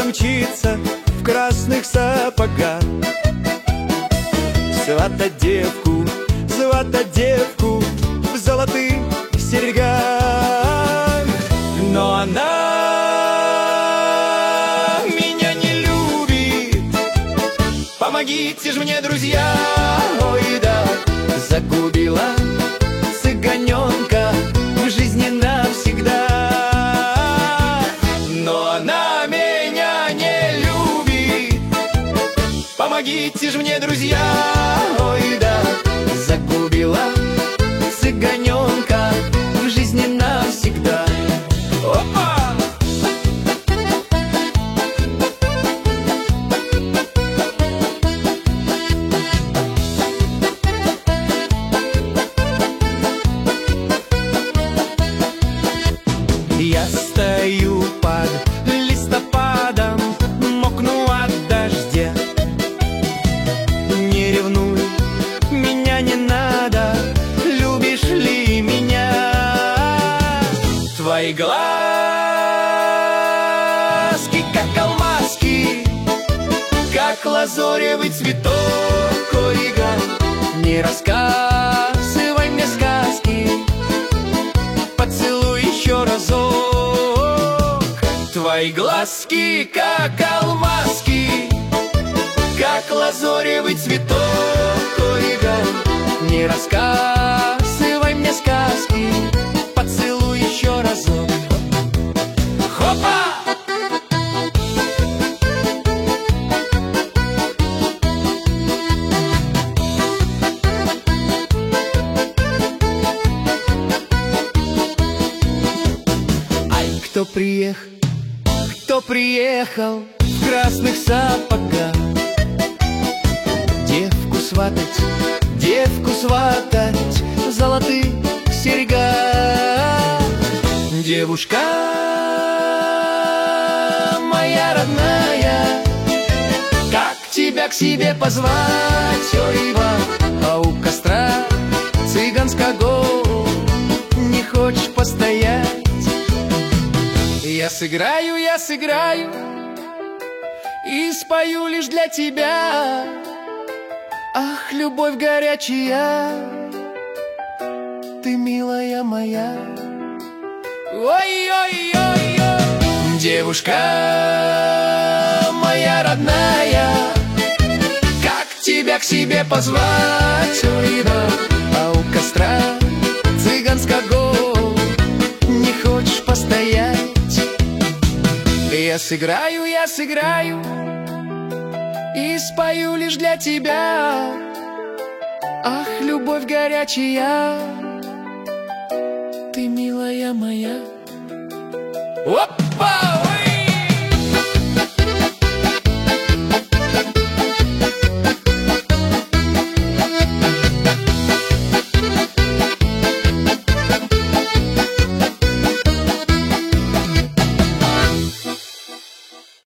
кто-то мчится в красных сапогах. Сватать девку в золотых серьгах. Но она меня не любит. Помогите ж мне, друзья, ой да. Загубила цыганенка в жизни навсегда. Но она меня не любит. Помогите ж мне, друзья, ой да. Загубила цыганенка в жизни навсегда. Опа! Я стою под листопадом, мокну от дождя. Не ревнуй, меня не надо, любишь ли меня? Твои глазки, как алмазки, как лазоревый цветок, ой, га. Не рассказывай мне сказки, поцелуй еще разок. Твои глазки, как алмазки, как лазоревый цветок, ой, га. Не рассказывай мне сказки, поцелуй еще разок. Хопа! Кто приехал в красных сапогах? Девку сватать в золотых серьгах. Девушка моя родная, как тебя к себе позвать, ой, ва? А у костра цыганского не хочешь постоять? Я сыграю и спою лишь для тебя. Ах, любовь горячая, ты милая моя. Ой-ой-ой-ой. Девушка моя родная, как тебя к себе позвать, ой, да? А у костра цыганского не хочешь постоять? Я сыграю и спою лишь для тебя. Ах, любовь горячая, ты милая моя. Опа!